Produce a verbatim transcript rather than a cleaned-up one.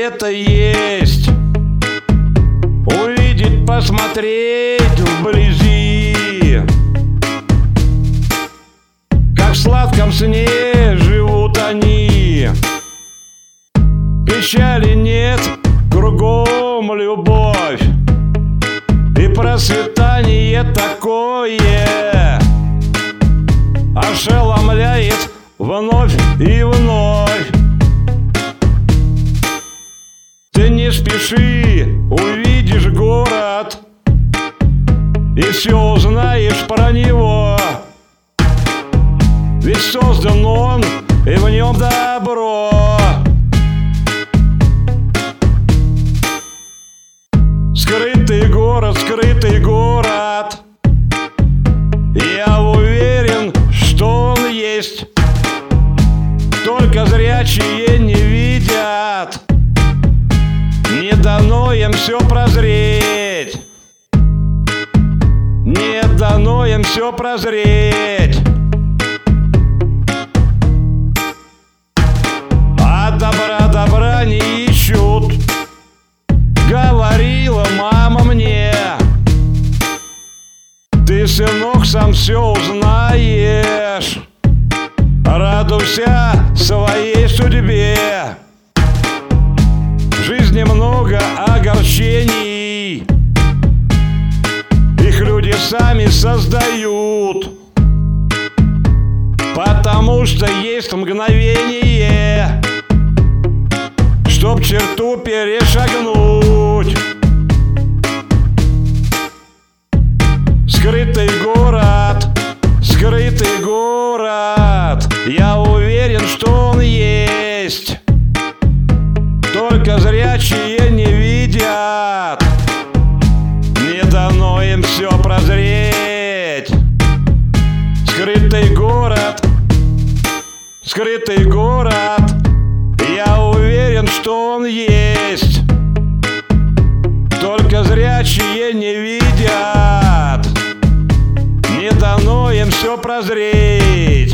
где-то есть. Увидеть, посмотреть вблизи, как в сладком сне живут они. Печали нет, кругом любовь, и процветание такое ошеломляет вновь и вновь. Ты не спеши, увидишь город и все узнаешь про него. Ведь создан он, и в нем добро. Скрытый город, скрытый город, я уверен, что он есть. Только зрячие не видят, не дано им все прозреть. Не дано им все прозреть. А добра добра не ищут, говорила мама мне. Ты, сынок, сам все узнаешь. Радуйся своей судьбе. В жизни много огорчений, их люди сами создают. Потому что есть мгновение, чтоб черту перешагнуть. Скрытый город, скрытый город, я уверен, что он есть. Только зрячие не видят, не дано им все прозреть. Скрытый город, скрытый город, я уверен, что он есть. Только зрячие не видят, не дано им все прозреть.